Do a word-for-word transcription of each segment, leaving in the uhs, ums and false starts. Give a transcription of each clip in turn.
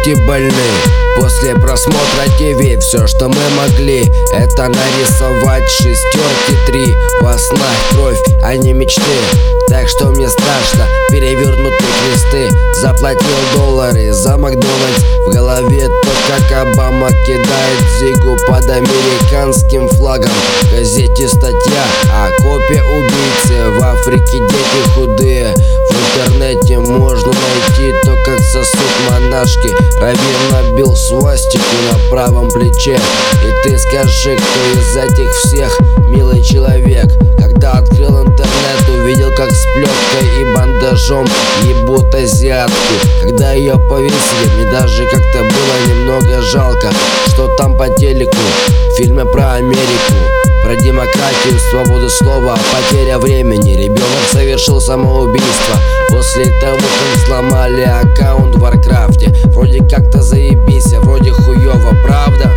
руки больны. После просмотра ТВ все, что мы могли, это нарисовать шестерки три. Во снах кровь, а не мечты. Так что мне страшно перевернутые кресты. Заплатил доллары за Макдональдс. В голове то, как Обама кидает зигу под американским флагом. В газете статья о копе убийцы. В Африке дети худые. В интернете можно найти то, как сосут монашки. Раввин набил свастику на правом плече. И ты скажи, кто из этих всех милый человек? Когда открыл интернет, увидел, как с плеткой и бандажом ебут азиатку. Когда ее повесили, мне даже как-то было немного жалко, что там по телеку фильмы про Америку, про демократию, свободу слова, потеря времени. Ребенок совершил самоубийство после того, как взломали аккаунт в Варкрафте. Вроде как-то заебись, а вроде хуёво, правда?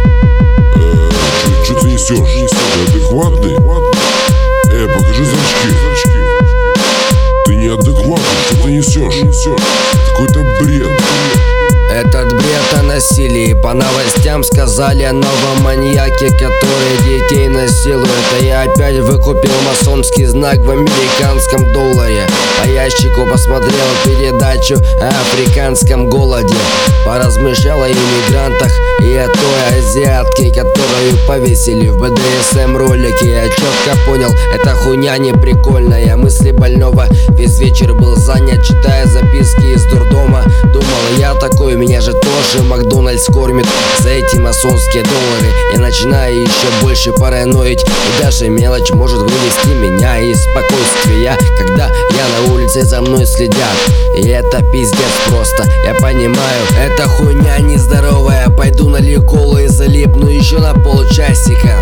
Э, Что ты несешь? Ты адекватный? Э, покажи зрачки. Ты неадекватный, что ты несешь? Какой-то бред. Этот бред о насилии. По новостям сказали о новом маньяке, который детей насилует. А я опять выкупил масонский знак в американском долларе. По ящику посмотрел передачу о африканском голоде. Поразмышлял о иммигрантах и о той азиатке, которую повесили в бэ дэ эс эм ролике. Я четко понял, эта хуйня не прикольная. Мысли больного весь вечер был занят, читая записки из дурдома. Думал, я такой, меня же тоже Макдональдс кормит за эти масонские доллары. Я начинаю еще больше параноить, и даже мелочь может вывести меня из спокойствия, когда я на улице за мной следят. И это пиздец просто, я понимаю, эта хуйня нездоровая. Пойду налью колу и залипну еще на полчасика.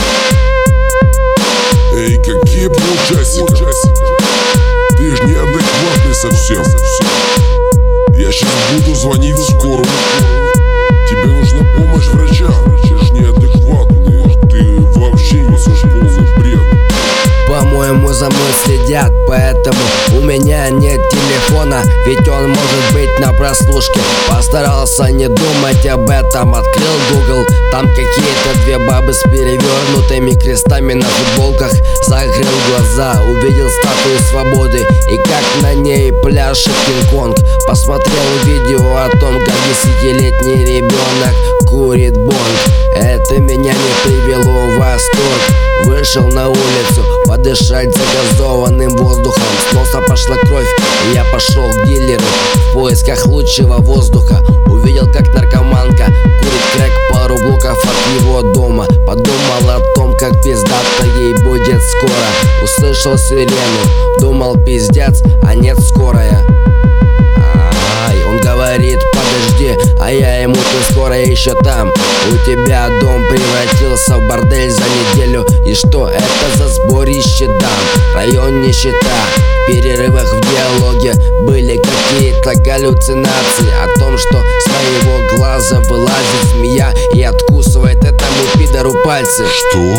Эй, какие полчасика? Ты ж неадекватный совсем. Я сейчас буду звонить в скорую. Тебе нужна помощь врача. Ты ж неадекватный. Ты вообще несешь полный бред. По-моему, за мной следят, поэтому у меня нет телефона, ведь он может быть на прослушке. Постарался не думать об этом, открыл Google. Там какие-то две бабы с перевернутыми крестами на футболках. Закрыл глаза, увидел статую свободы и как на ней пляшет Кинг-Конг. Посмотрел видео о том, как десятилетний ребенок курит бонг. Это меня не привело в восторг. Вышел на улицу подышать загазованным воздухом. С носа пошла кровь, и я пошел к дилеру в поисках лучшего воздуха. Увидел, как наркоманка курит крэк пару блоков от его дома. Подумал о том, как пиздато ей будет скоро. Услышал сирену, думал пиздец, а нет, скорая. Ай, он говорит, подожди, а я ему, ты скоро еще там. У тебя дом превратился в бордель за неделю. И что это за сборище дам? Район нищета. В перерывах в диалоге были какие-то галлюцинации о том, что с моего глаза вылазит змея и откусывает этому пидору пальцы. Что?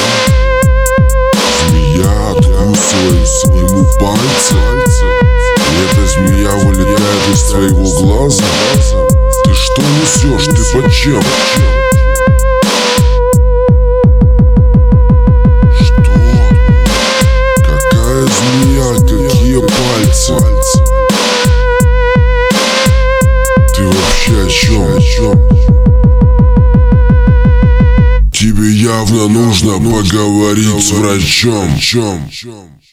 Змея откусывает своему пальцы? И эта змея вылетает из твоего глаза? Ты что несешь? Ты под чем? Что? Какая змея? Какие пальцы? Ты вообще о чем? Тебе явно нужно поговорить с врачом.